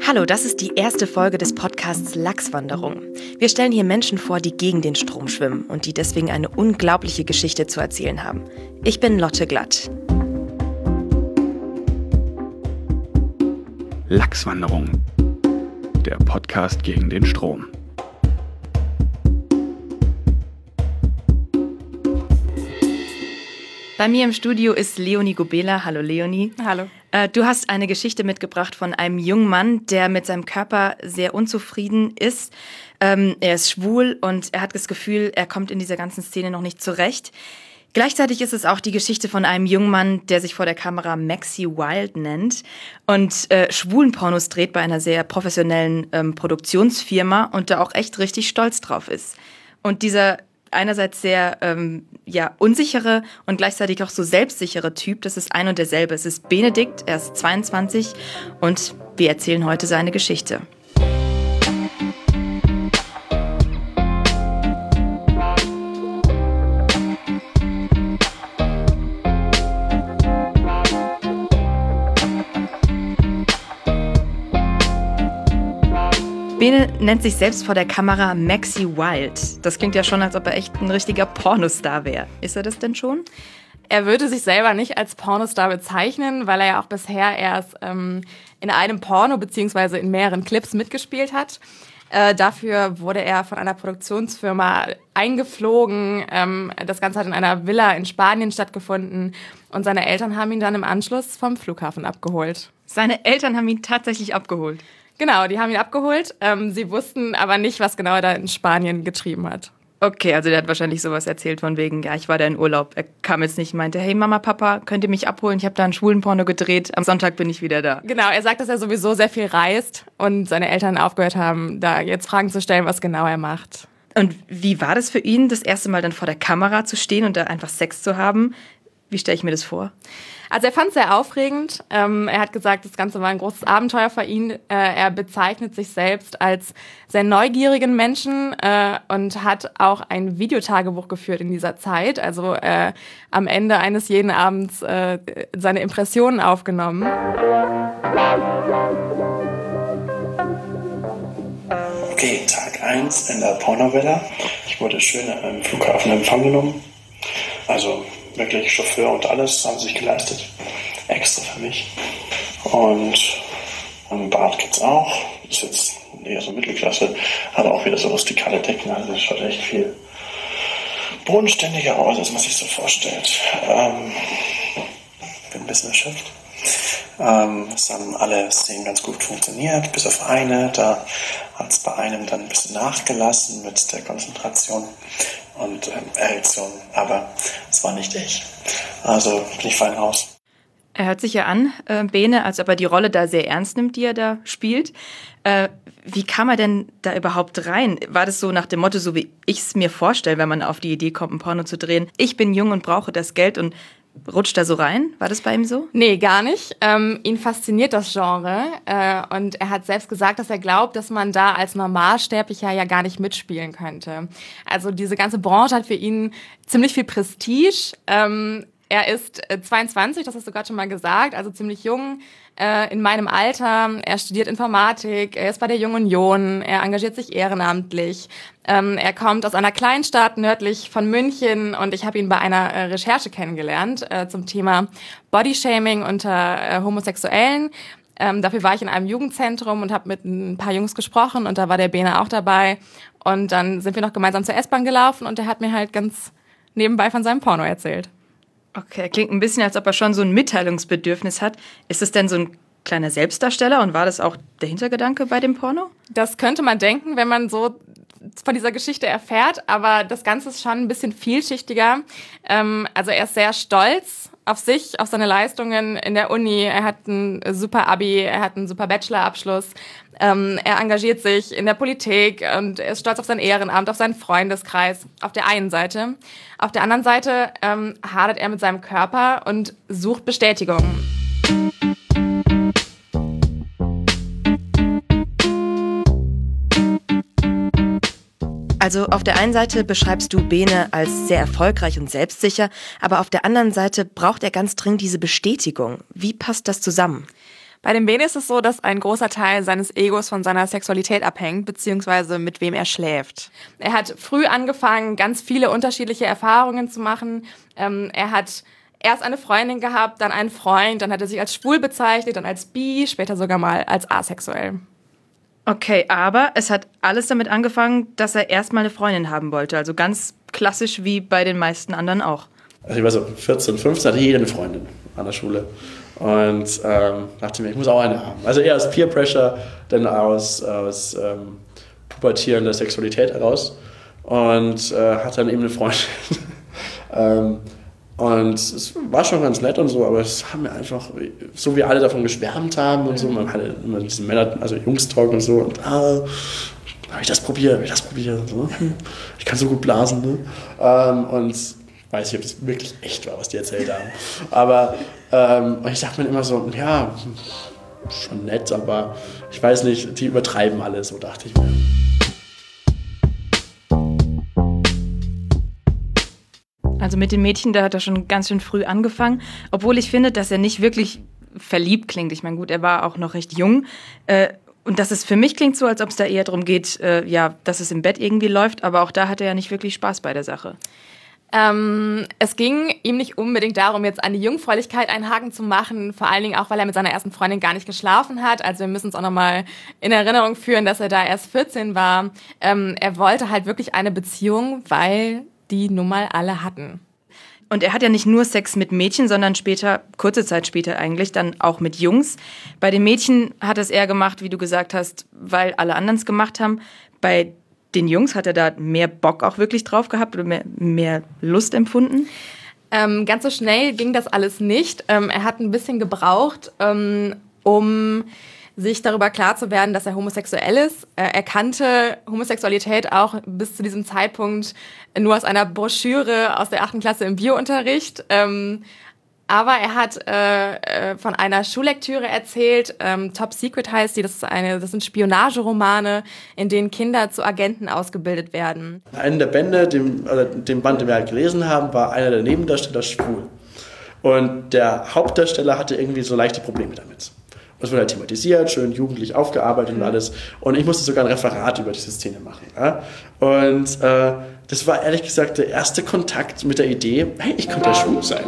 Hallo, das ist die erste Folge des Podcasts Lachswanderung. Wir stellen hier Menschen vor, die gegen den Strom schwimmen und die deswegen eine unglaubliche Geschichte zu erzählen haben. Ich bin Lotte Glatt. Lachswanderung, der Podcast gegen den Strom. Bei mir im Studio ist Leonie Gobela. Hallo Leonie. Hallo. Du hast eine Geschichte mitgebracht von einem jungen Mann, der mit seinem Körper sehr unzufrieden ist. Er ist schwul und er hat das Gefühl, er kommt in dieser ganzen Szene noch nicht zurecht. Gleichzeitig ist es auch die Geschichte von einem jungen Mann, der sich vor der Kamera Maxi Wild nennt und schwulen Pornos dreht bei einer sehr professionellen Produktionsfirma und da auch echt richtig stolz drauf ist. Und dieser einerseits sehr unsichere und gleichzeitig auch so selbstsichere Typ, das ist ein und derselbe. Es ist Benedikt, er ist 22 und wir erzählen heute seine Geschichte. Bene nennt sich selbst vor der Kamera Maxi Wild. Das klingt ja schon, als ob er echt ein richtiger Pornostar wäre. Ist er das denn schon? Er würde sich selber nicht als Pornostar bezeichnen, weil er ja auch bisher erst in einem Porno bzw. in mehreren Clips mitgespielt hat. Dafür wurde er von einer Produktionsfirma eingeflogen. Das Ganze hat in einer Villa in Spanien stattgefunden und seine Eltern haben ihn dann im Anschluss vom Flughafen abgeholt. Seine Eltern haben ihn tatsächlich abgeholt? Genau, die haben ihn abgeholt. Sie wussten aber nicht, was genau er da in Spanien getrieben hat. Okay, also der hat wahrscheinlich sowas erzählt von wegen, ja, ich war da in Urlaub. Er kam jetzt nicht und meinte, hey Mama, Papa, könnt ihr mich abholen? Ich habe da einen schwulen Porno gedreht. Am Sonntag bin ich wieder da. Genau, er sagt, dass er sowieso sehr viel reist und seine Eltern aufgehört haben, da jetzt Fragen zu stellen, was genau er macht. Und wie war das für ihn, das erste Mal dann vor der Kamera zu stehen und da einfach Sex zu haben? Wie stelle ich mir das vor? Also er fand es sehr aufregend. Er hat gesagt, das Ganze war ein großes Abenteuer für ihn. Er bezeichnet sich selbst als sehr neugierigen Menschen und hat auch ein Videotagebuch geführt in dieser Zeit. Also am Ende eines jeden Abends seine Impressionen aufgenommen. Okay, Tag 1 in der Pornovilla. Ich wurde schön am Flughafen in Empfang genommen. Also wirklich Chauffeur und alles haben sich geleistet. Extra für mich. Und ein Bad gibt's auch. Ist jetzt eher so Mittelklasse. Hat auch wieder so rustikale Decken. Also das schaut echt viel bodenständiger aus, als man sich so vorstellt. Bin ein bisschen erschöpft. Es haben alle Szenen ganz gut funktioniert, bis auf eine. Da hat es bei einem dann ein bisschen nachgelassen mit der Konzentration und Erektion. Aber es war nicht ich. Also bin ich fein raus. Er hört sich ja an, Bene, als ob er die Rolle da sehr ernst nimmt, die er da spielt. Wie kam er denn da überhaupt rein? War das so nach dem Motto, so wie ich es mir vorstelle, wenn man auf die Idee kommt, ein Porno zu drehen? Ich bin jung und brauche das Geld und rutscht da so rein? War das bei ihm so? Nee, gar nicht. Ihn fasziniert das Genre und er hat selbst gesagt, dass er glaubt, dass man da als Normalsterblicher ja gar nicht mitspielen könnte. Also diese ganze Branche hat für ihn ziemlich viel Prestige. Er ist 22, das hast du gerade schon mal gesagt, also ziemlich jung, in meinem Alter. Er studiert Informatik, er ist bei der Jungen Union, er engagiert sich ehrenamtlich. Er kommt aus einer Kleinstadt nördlich von München und ich habe ihn bei einer Recherche kennengelernt zum Thema Bodyshaming unter Homosexuellen. Dafür war ich in einem Jugendzentrum und habe mit ein paar Jungs gesprochen und da war der Bene auch dabei. Und dann sind wir noch gemeinsam zur S-Bahn gelaufen und er hat mir halt ganz nebenbei von seinem Porno erzählt. Okay, klingt ein bisschen, als ob er schon so ein Mitteilungsbedürfnis hat. Ist es denn so ein kleiner Selbstdarsteller und war das auch der Hintergedanke bei dem Porno? Das könnte man denken, wenn man so von dieser Geschichte erfährt, aber das Ganze ist schon ein bisschen vielschichtiger. Also er ist sehr stolz auf sich, auf seine Leistungen in der Uni. Er hat ein super Abi, er hat einen super Bachelorabschluss. Er engagiert sich in der Politik und er ist stolz auf sein Ehrenamt, auf seinen Freundeskreis, auf der einen Seite. Auf der anderen Seite hadert er mit seinem Körper und sucht Bestätigung. Also auf der einen Seite beschreibst du Bene als sehr erfolgreich und selbstsicher, aber auf der anderen Seite braucht er ganz dringend diese Bestätigung. Wie passt das zusammen? Bei dem Bene ist es so, dass ein großer Teil seines Egos von seiner Sexualität abhängt, beziehungsweise mit wem er schläft. Er hat früh angefangen, ganz viele unterschiedliche Erfahrungen zu machen. Er hat erst eine Freundin gehabt, dann einen Freund, dann hat er sich als schwul bezeichnet, dann als bi, später sogar mal als asexuell. Okay, aber es hat alles damit angefangen, dass er erstmal eine Freundin haben wollte. Also ganz klassisch wie bei den meisten anderen auch. Also ich war so 14, 15, hatte jeder eine Freundin an der Schule. Und dachte mir, ich muss auch eine haben. Also eher aus Peer Pressure, denn aus pubertierender Sexualität heraus. Und hatte dann eben eine Freundin. Und es war schon ganz nett und so, aber es haben wir einfach, so wie alle davon geschwärmt haben und so, man hatte immer diesen Männer, also Jungs-Talk und so, und habe ich das probiert, und so. Ich kann so gut blasen, ne? Und weiß nicht, ob das wirklich echt war, was die erzählt haben. Aber und ich dachte mir immer so, ja, schon nett, aber ich weiß nicht, die übertreiben alles, so dachte ich mir. Also mit den Mädchen, da hat er schon ganz schön früh angefangen. Obwohl ich finde, dass er nicht wirklich verliebt klingt. Ich meine, gut, er war auch noch recht jung. Und dass es für mich klingt so, als ob es da eher darum geht, dass es im Bett irgendwie läuft. Aber auch da hat er ja nicht wirklich Spaß bei der Sache. Es ging ihm nicht unbedingt darum, jetzt an die Jungfräulichkeit einen Haken zu machen, vor allen Dingen auch, weil er mit seiner ersten Freundin gar nicht geschlafen hat. Also wir müssen uns auch nochmal in Erinnerung führen, dass er da erst 14 war. Er wollte halt wirklich eine Beziehung, weil die nun mal alle hatten. Und er hat ja nicht nur Sex mit Mädchen, sondern später, kurze Zeit später eigentlich, dann auch mit Jungs. Bei den Mädchen hat er es eher gemacht, wie du gesagt hast, weil alle anderen es gemacht haben. Bei den Jungs hat er da mehr Bock auch wirklich drauf gehabt oder mehr Lust empfunden? Ganz so schnell ging das alles nicht. Er hat ein bisschen gebraucht, um sich darüber klar zu werden, dass er homosexuell ist. Er kannte Homosexualität auch bis zu diesem Zeitpunkt nur aus einer Broschüre aus der 8. Klasse im Biounterricht. Aber er hat von einer Schullektüre erzählt, Top Secret heißt die, das sind Spionageromane, in denen Kinder zu Agenten ausgebildet werden. Einen der Bände, den Band, den wir halt gelesen haben, war einer der Nebendarsteller schwul. Und der Hauptdarsteller hatte irgendwie so leichte Probleme damit. Das wurde halt thematisiert, schön jugendlich aufgearbeitet und alles. Und ich musste sogar ein Referat über diese Szene machen. Ja? Und das war ehrlich gesagt der erste Kontakt mit der Idee, hey, ich könnte ja schwul sein.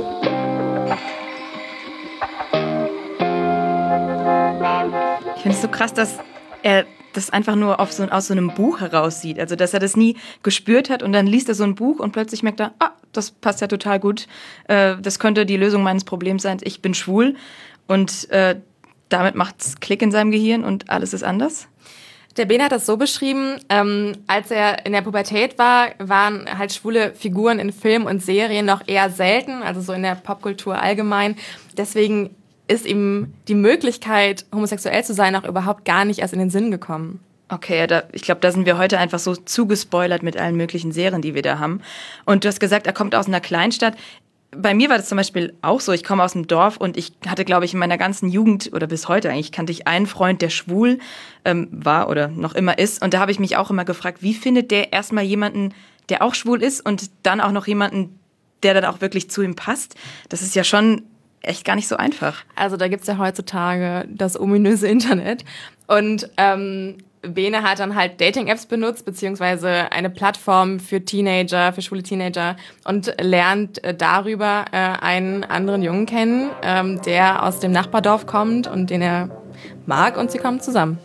Ich finde es so krass, dass er das einfach nur aus so einem Buch heraussieht. Also, dass er das nie gespürt hat und dann liest er so ein Buch und plötzlich merkt er, das passt ja total gut. Das könnte die Lösung meines Problems sein. Ich bin schwul. Und damit macht's Klick in seinem Gehirn und alles ist anders. Der Bene hat das so beschrieben, als er in der Pubertät war, waren halt schwule Figuren in Filmen und Serien noch eher selten, also so in der Popkultur allgemein. Deswegen ist ihm die Möglichkeit, homosexuell zu sein, auch überhaupt gar nicht erst in den Sinn gekommen. Okay, ich glaube, da sind wir heute einfach so zugespoilert mit allen möglichen Serien, die wir da haben. Und du hast gesagt, er kommt aus einer Kleinstadt. Bei mir war das zum Beispiel auch so, ich komme aus dem Dorf und ich hatte, glaube ich, in meiner ganzen Jugend oder bis heute eigentlich, kannte ich einen Freund, der schwul war oder noch immer ist. Und da habe ich mich auch immer gefragt, wie findet der erstmal jemanden, der auch schwul ist und dann auch noch jemanden, der dann auch wirklich zu ihm passt? Das ist ja schon echt gar nicht so einfach. Also da gibt's ja heutzutage das ominöse Internet und Bene hat dann halt Dating-Apps benutzt, beziehungsweise eine Plattform für Teenager, für schwule Teenager und lernt darüber einen anderen Jungen kennen, der aus dem Nachbardorf kommt und den er mag und sie kommen zusammen.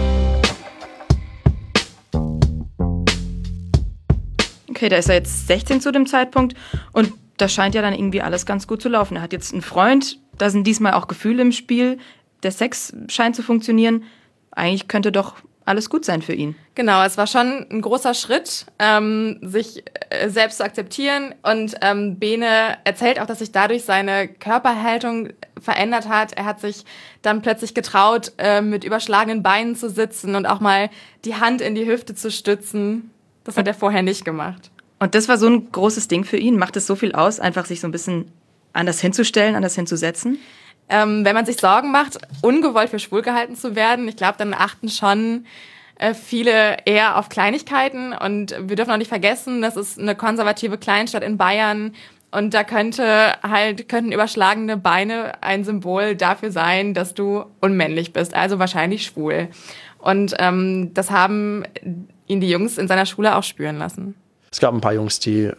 Okay, da ist er jetzt 16 zu dem Zeitpunkt und das scheint ja dann irgendwie alles ganz gut zu laufen. Er hat jetzt einen Freund, da sind diesmal auch Gefühle im Spiel, der Sex scheint zu funktionieren. Eigentlich könnte doch alles gut sein für ihn. Genau, es war schon ein großer Schritt, sich selbst zu akzeptieren. Und Bene erzählt auch, dass sich dadurch seine Körperhaltung verändert hat. Er hat sich dann plötzlich getraut, mit überschlagenen Beinen zu sitzen und auch mal die Hand in die Hüfte zu stützen. Das hat er vorher nicht gemacht. Und das war so ein großes Ding für ihn. Macht es so viel aus, einfach sich so ein bisschen anders hinzustellen, anders hinzusetzen? Wenn man sich Sorgen macht, ungewollt für schwul gehalten zu werden, ich glaube, dann achten schon viele eher auf Kleinigkeiten. Und wir dürfen auch nicht vergessen, das ist eine konservative Kleinstadt in Bayern. Und da könnten überschlagene Beine ein Symbol dafür sein, dass du unmännlich bist, also wahrscheinlich schwul. Und das haben ihn die Jungs in seiner Schule auch spüren lassen. Es gab ein paar Jungs, die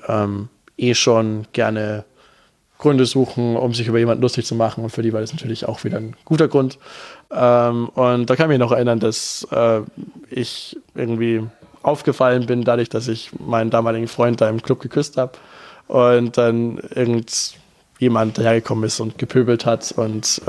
schon gerne Gründe suchen, um sich über jemanden lustig zu machen. Und für die war das natürlich auch wieder ein guter Grund. Und da kann ich mich noch erinnern, dass ich irgendwie aufgefallen bin, dadurch, dass ich meinen damaligen Freund da im Club geküsst habe. Und dann irgendjemand dahergekommen ist und gepöbelt hat. Und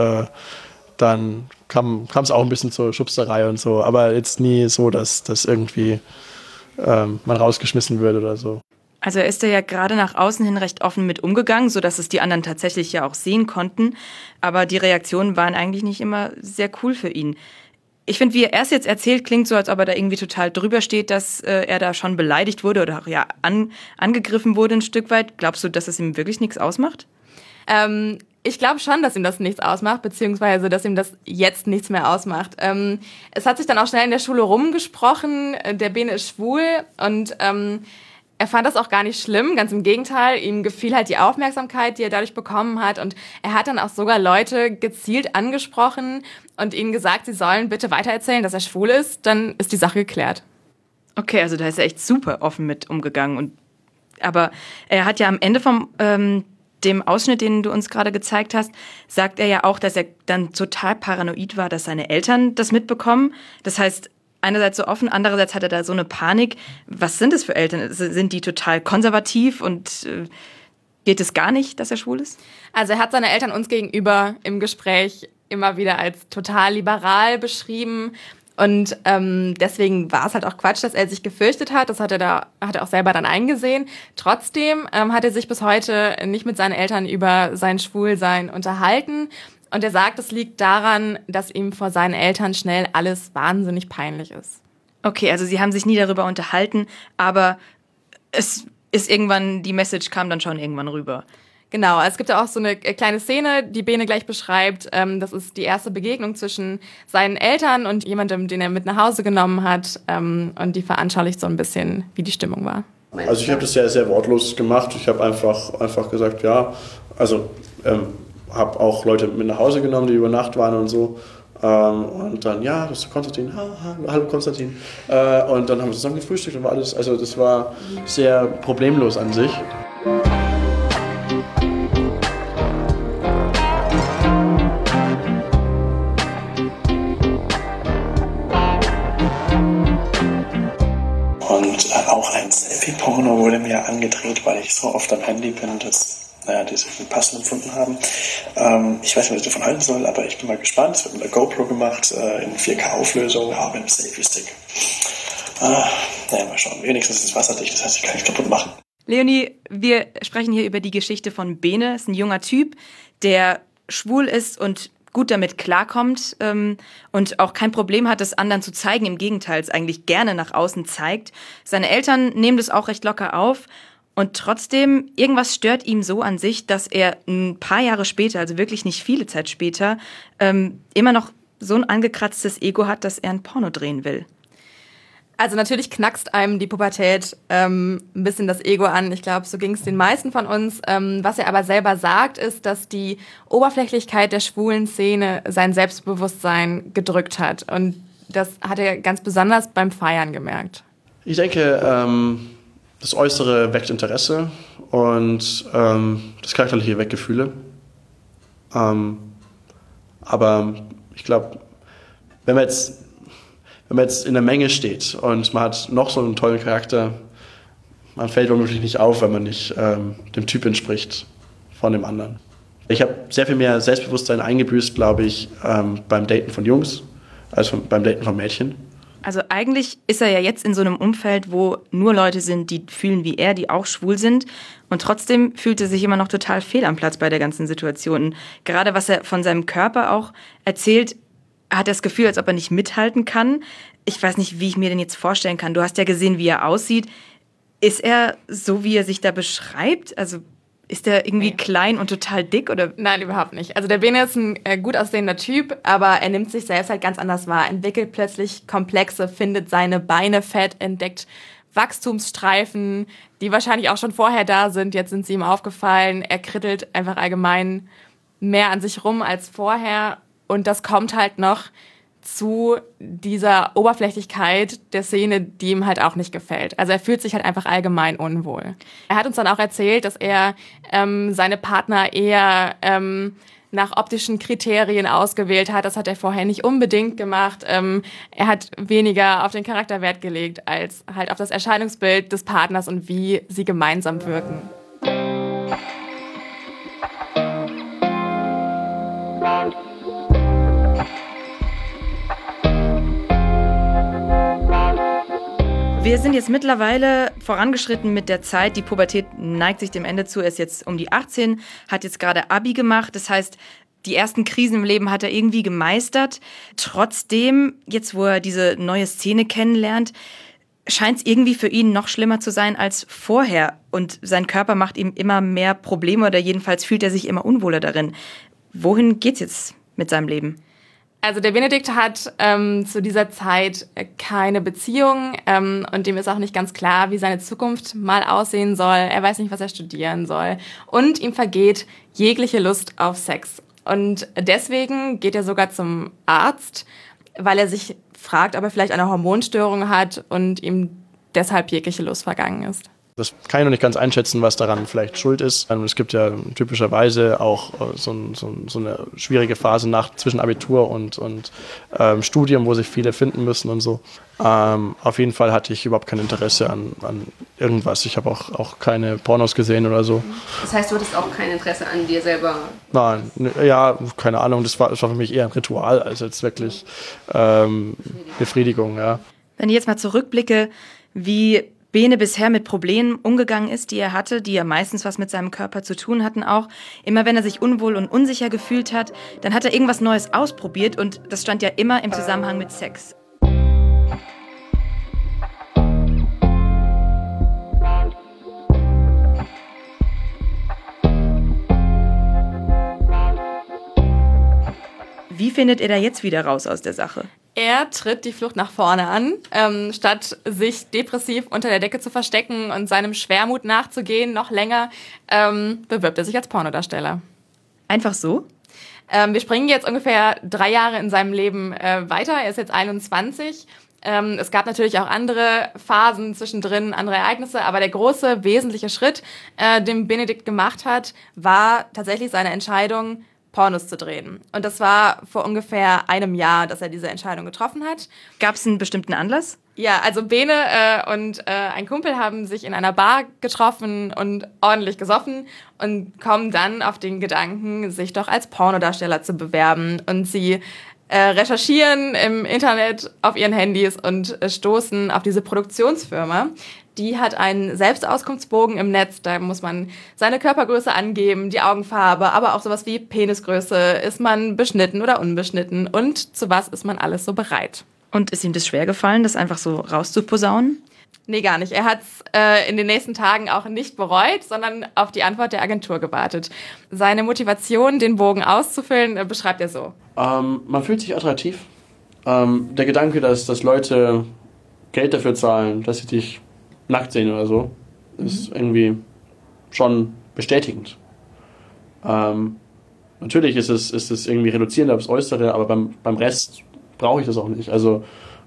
dann kam es auch ein bisschen zur Schubserei und so. Aber jetzt nie so, dass das irgendwie man rausgeschmissen wird oder so. Also er ist da ja gerade nach außen hin recht offen mit umgegangen, sodass es die anderen tatsächlich ja auch sehen konnten. Aber die Reaktionen waren eigentlich nicht immer sehr cool für ihn. Ich finde, wie er es jetzt erzählt, klingt so, als ob er da irgendwie total drüber steht, dass er da schon beleidigt wurde oder ja angegriffen wurde ein Stück weit. Glaubst du, dass es ihm wirklich nichts ausmacht? Ich glaube schon, dass ihm das nichts ausmacht, beziehungsweise dass ihm das jetzt nichts mehr ausmacht. Es hat sich dann auch schnell in der Schule rumgesprochen, der Bene ist schwul und er fand das auch gar nicht schlimm, ganz im Gegenteil. Ihm gefiel halt die Aufmerksamkeit, die er dadurch bekommen hat. Und er hat dann auch sogar Leute gezielt angesprochen und ihnen gesagt, sie sollen bitte weitererzählen, dass er schwul ist. Dann ist die Sache geklärt. Okay, also da ist er echt super offen mit umgegangen. Aber er hat ja am Ende vom dem Ausschnitt, den du uns gerade gezeigt hast, sagt er ja auch, dass er dann total paranoid war, dass seine Eltern das mitbekommen. Das heißt, einerseits so offen, andererseits hat er da so eine Panik. Was sind das für Eltern? Sind die total konservativ und geht es gar nicht, dass er schwul ist? Also er hat seine Eltern uns gegenüber im Gespräch immer wieder als total liberal beschrieben. Und deswegen war es halt auch Quatsch, dass er sich gefürchtet hat. Das hat er auch selber dann eingesehen. Trotzdem hat er sich bis heute nicht mit seinen Eltern über sein Schwulsein unterhalten. Und er sagt, es liegt daran, dass ihm vor seinen Eltern schnell alles wahnsinnig peinlich ist. Okay, also sie haben sich nie darüber unterhalten, aber es ist irgendwann, die Message kam dann schon irgendwann rüber. Genau, es gibt ja auch so eine kleine Szene, die Bene gleich beschreibt. Das ist die erste Begegnung zwischen seinen Eltern und jemandem, den er mit nach Hause genommen hat. Und die veranschaulicht so ein bisschen, wie die Stimmung war. Also ich habe das sehr, sehr wortlos gemacht. Ich habe einfach gesagt, ja, also habe auch Leute mit nach Hause genommen, die über Nacht waren und so. Und dann, ja, das ist Konstantin, hallo Konstantin. Und dann haben wir zusammen gefrühstückt und war alles, also das war sehr problemlos an sich. Und auch ein Selfie-Porno wurde mir angedreht, weil ich so oft am Handy bin, dass die sich nicht passend empfunden haben. Ich weiß nicht, was ich davon halten soll, aber ich bin mal gespannt. Es wird mit der GoPro gemacht, in 4K-Auflösung, aber mit einem Selfie-Stick. Mal schauen. Wenigstens ist es wasserdicht, das heißt, ich kann nicht kaputt machen. Leonie, wir sprechen hier über die Geschichte von Bene. Es ist ein junger Typ, der schwul ist und gut damit klarkommt und auch kein Problem hat, das anderen zu zeigen. Im Gegenteil, es eigentlich gerne nach außen zeigt. Seine Eltern nehmen das auch recht locker auf. Und trotzdem, irgendwas stört ihm so an sich, dass er ein paar Jahre später, also wirklich nicht viele Zeit später, immer noch so ein angekratztes Ego hat, dass er ein Porno drehen will. Also natürlich knackst einem die Pubertät ein bisschen das Ego an. Ich glaube, so ging es den meisten von uns. Was er aber selber sagt, ist, dass die Oberflächlichkeit der schwulen Szene sein Selbstbewusstsein gedrückt hat. Und das hat er ganz besonders beim Feiern gemerkt. Ich denke, das Äußere weckt Interesse und das Charakterliche weckt Gefühle. Aber ich glaube, wenn man jetzt in der Menge steht und man hat noch so einen tollen Charakter, man fällt womöglich nicht auf, wenn man nicht dem Typ entspricht von dem anderen. Ich habe sehr viel mehr Selbstbewusstsein eingebüßt, glaube ich, beim Daten von Jungs als beim Daten von Mädchen. Also eigentlich ist er ja jetzt in so einem Umfeld, wo nur Leute sind, die fühlen wie er, die auch schwul sind. Und trotzdem fühlt er sich immer noch total fehl am Platz bei der ganzen Situation. Gerade was er von seinem Körper auch erzählt, hat das Gefühl, als ob er nicht mithalten kann. Ich weiß nicht, wie ich mir den jetzt vorstellen kann. Du hast ja gesehen, wie er aussieht. Ist er so, wie er sich da beschreibt? Also ist er irgendwie klein und total dick? Oder? Nein, überhaupt nicht. Also der Bene ist ein gut aussehender Typ, aber er nimmt sich selbst halt ganz anders wahr. Entwickelt plötzlich Komplexe, findet seine Beine fett, entdeckt Wachstumsstreifen, die wahrscheinlich auch schon vorher da sind. Jetzt sind sie ihm aufgefallen. Er krittelt einfach allgemein mehr an sich rum als vorher. Und das kommt halt noch zu dieser Oberflächlichkeit der Szene, die ihm halt auch nicht gefällt. Also er fühlt sich halt einfach allgemein unwohl. Er hat uns dann auch erzählt, dass er seine Partner eher nach optischen Kriterien ausgewählt hat. Das hat er vorher nicht unbedingt gemacht. Er hat weniger auf den Charakter Wert gelegt, als halt auf das Erscheinungsbild des Partners und wie sie gemeinsam wirken. Wir sind jetzt mittlerweile vorangeschritten mit der Zeit. Die Pubertät neigt sich dem Ende zu. Er ist jetzt um die 18, hat jetzt gerade Abi gemacht. Das heißt, die ersten Krisen im Leben hat er irgendwie gemeistert. Trotzdem, jetzt wo er diese neue Szene kennenlernt, scheint es irgendwie für ihn noch schlimmer zu sein als vorher. Und sein Körper macht ihm immer mehr Probleme oder jedenfalls fühlt er sich immer unwohler darin. Wohin geht's jetzt mit seinem Leben? Also der Benedikt hat zu dieser Zeit keine Beziehung und dem ist auch nicht ganz klar, wie seine Zukunft mal aussehen soll. Er weiß nicht, was er studieren soll. Und ihm vergeht jegliche Lust auf Sex. Und deswegen geht er sogar zum Arzt, weil er sich fragt, ob er vielleicht eine Hormonstörung hat und ihm deshalb jegliche Lust vergangen ist. Das kann ich noch nicht ganz einschätzen, was daran vielleicht schuld ist. Es gibt ja typischerweise auch so eine schwierige Phase zwischen Abitur und Studium, wo sich viele finden müssen und so. Auf jeden Fall hatte ich überhaupt kein Interesse an irgendwas. Ich habe auch keine Pornos gesehen oder so. Das heißt, du hattest auch kein Interesse an dir selber? Nein, ja, keine Ahnung. Das war für mich eher ein Ritual als jetzt wirklich Befriedigung. Ja. Wenn ich jetzt mal zurückblicke, wie Bene bisher mit Problemen umgegangen ist, die er hatte, die ja meistens was mit seinem Körper zu tun hatten auch. Immer wenn er sich unwohl und unsicher gefühlt hat, dann hat er irgendwas Neues ausprobiert und das stand ja immer im Zusammenhang mit Sex. Wie findet ihr da jetzt wieder raus aus der Sache? Er tritt die Flucht nach vorne an. Statt sich depressiv unter der Decke zu verstecken und seinem Schwermut nachzugehen, noch länger, bewirbt er sich als Pornodarsteller. Einfach so? Wir springen jetzt ungefähr 3 Jahre in seinem Leben weiter. Er ist jetzt 21. Es gab natürlich auch andere Phasen zwischendrin, andere Ereignisse, aber der große, wesentliche Schritt, den Benedikt gemacht hat, war tatsächlich seine Entscheidung, Pornos zu drehen. Und das war vor ungefähr einem Jahr, dass er diese Entscheidung getroffen hat. Gab es einen bestimmten Anlass? Ja, also Bene und ein Kumpel haben sich in einer Bar getroffen und ordentlich gesoffen und kommen dann auf den Gedanken, sich doch als Pornodarsteller zu bewerben. Und sie recherchieren im Internet auf ihren Handys und stoßen auf diese Produktionsfirma. Die hat einen Selbstauskunftsbogen im Netz, da muss man seine Körpergröße angeben, die Augenfarbe, aber auch sowas wie Penisgröße, ist man beschnitten oder unbeschnitten und zu was ist man alles so bereit. Und ist ihm das schwer gefallen, das einfach so rauszuposaunen? Nee, gar nicht. Er hat es in den nächsten Tagen auch nicht bereut, sondern auf die Antwort der Agentur gewartet. Seine Motivation, den Bogen auszufüllen, beschreibt er so. Man fühlt sich attraktiv. Der Gedanke, dass Leute Geld dafür zahlen, dass sie dich nackt sehen oder so, ist irgendwie schon bestätigend. Natürlich ist es irgendwie reduzierend aufs Äußere, aber beim Rest brauche ich das auch nicht. Also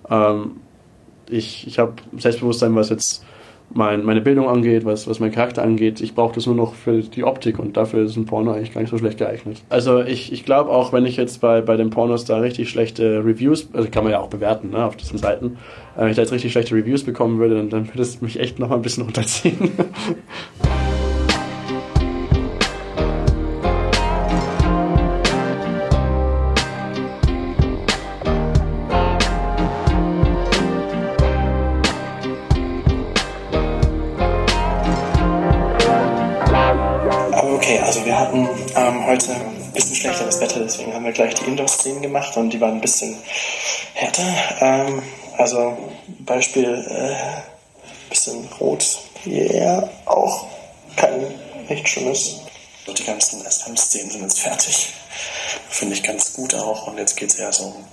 ich habe Selbstbewusstsein, was jetzt meine Bildung angeht, was meinen Charakter angeht. Ich brauche das nur noch für die Optik und dafür ist ein Porno eigentlich gar nicht so schlecht geeignet. Also ich glaube auch, wenn ich jetzt bei den Pornos da richtig schlechte Reviews, also kann man ja auch bewerten, ne, auf diesen Seiten, wenn ich da jetzt richtig schlechte Reviews bekommen würde, dann würde es mich echt noch mal ein bisschen runterziehen. Okay, also wir hatten heute ein bisschen schlechteres Wetter, deswegen haben wir gleich die Indoor-Szenen gemacht und die waren ein bisschen härter. Also Beispiel bisschen rot, auch nicht schlimmes. Die ganzen SM-Szenen sind jetzt fertig. Finde ich ganz gut auch und jetzt geht es eher so um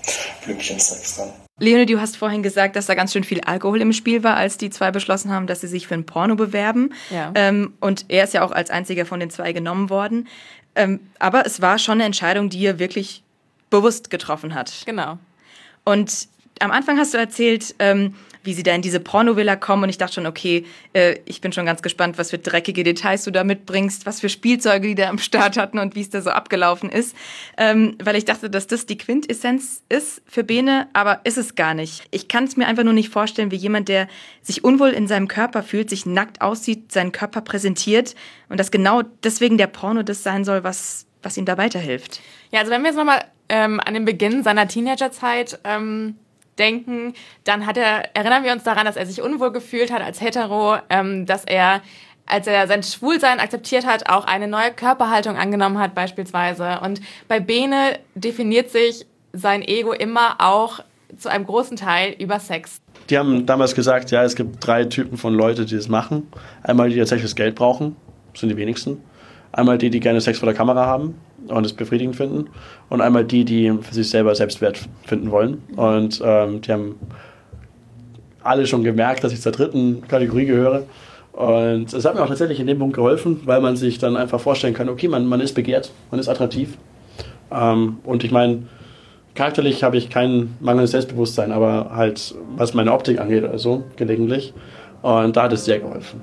Blümchensex dran. Leonie, du hast vorhin gesagt, dass da ganz schön viel Alkohol im Spiel war, als die zwei beschlossen haben, dass sie sich für ein Porno bewerben. Ja. Und er ist ja auch als einziger von den zwei genommen worden. Aber es war schon eine Entscheidung, die er wirklich bewusst getroffen hat. Genau. Und am Anfang hast du erzählt, wie sie da in diese Pornovilla kommen und ich dachte schon, okay, ich bin schon ganz gespannt, was für dreckige Details du da mitbringst, was für Spielzeuge die da am Start hatten und wie es da so abgelaufen ist, weil ich dachte, dass das die Quintessenz ist für Bene, aber ist es gar nicht. Ich kann es mir einfach nur nicht vorstellen, wie jemand, der sich unwohl in seinem Körper fühlt, sich nackt aussieht, seinen Körper präsentiert und dass genau deswegen der Porno das sein soll, was ihm da weiterhilft. Ja, also wenn wir jetzt nochmal an den Beginn seiner Teenagerzeit denken, dann erinnern wir uns daran, dass er sich unwohl gefühlt hat als Hetero, dass er, als er sein Schwulsein akzeptiert hat, auch eine neue Körperhaltung angenommen hat beispielsweise. Und bei Bene definiert sich sein Ego immer auch zu einem großen Teil über Sex. Die haben damals gesagt, ja, es gibt 3 Typen von Leuten, die das machen. Einmal die tatsächlich Geld brauchen, das sind die wenigsten. Einmal die gerne Sex vor der Kamera haben und es befriedigend finden. Und einmal die für sich selber Selbstwert finden wollen. Und die haben alle schon gemerkt, dass ich zur 3. Kategorie gehöre. Und es hat mir auch tatsächlich in dem Punkt geholfen, weil man sich dann einfach vorstellen kann, okay, man ist begehrt, man ist attraktiv. Und ich meine, charakterlich habe ich kein mangelndes Selbstbewusstsein, aber halt, was meine Optik angeht oder so, gelegentlich. Und da hat es sehr geholfen.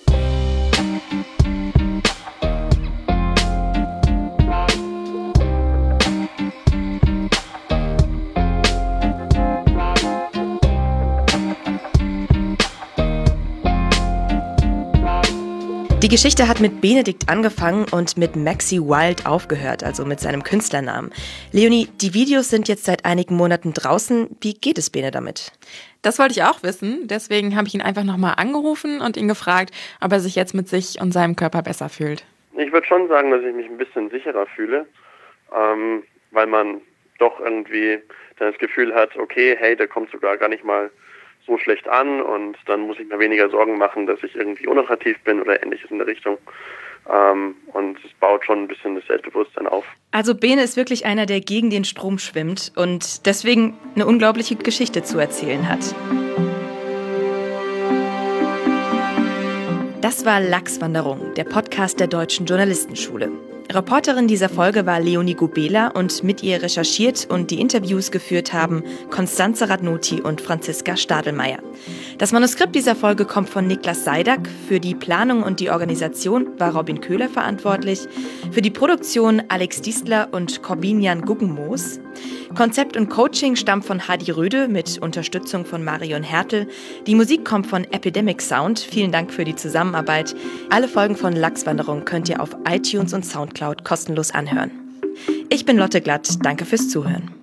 Die Geschichte hat mit Benedikt angefangen und mit Maxi Wild aufgehört, also mit seinem Künstlernamen. Leonie, die Videos sind jetzt seit einigen Monaten draußen. Wie geht es Bene damit? Das wollte ich auch wissen, deswegen habe ich ihn einfach nochmal angerufen und ihn gefragt, ob er sich jetzt mit sich und seinem Körper besser fühlt. Ich würde schon sagen, dass ich mich ein bisschen sicherer fühle, weil man doch irgendwie dann das Gefühl hat, okay, hey, der kommt sogar gar nicht mal so schlecht an und dann muss ich mir weniger Sorgen machen, dass ich irgendwie unattraktiv bin oder ähnliches in der Richtung. Und es baut schon ein bisschen das Selbstbewusstsein auf. Also Bene ist wirklich einer, der gegen den Strom schwimmt und deswegen eine unglaubliche Geschichte zu erzählen hat. Das war Lachswanderung, der Podcast der Deutschen Journalistenschule. Reporterin dieser Folge war Leonie Gubela und mit ihr recherchiert und die Interviews geführt haben Constanze Radnoti und Franziska Stadelmeier. Das Manuskript dieser Folge kommt von Niklas Seidak. Für die Planung und die Organisation war Robin Köhler verantwortlich. Für die Produktion Alex Diesler und Corbinian Guggenmoos. Konzept und Coaching stammt von Hadi Röde mit Unterstützung von Marion Hertel. Die Musik kommt von Epidemic Sound. Vielen Dank für die Zusammenarbeit. Alle Folgen von Lachswanderung könnt ihr auf iTunes und Soundcloud kostenlos anhören. Ich bin Lotte Glatt. Danke fürs Zuhören.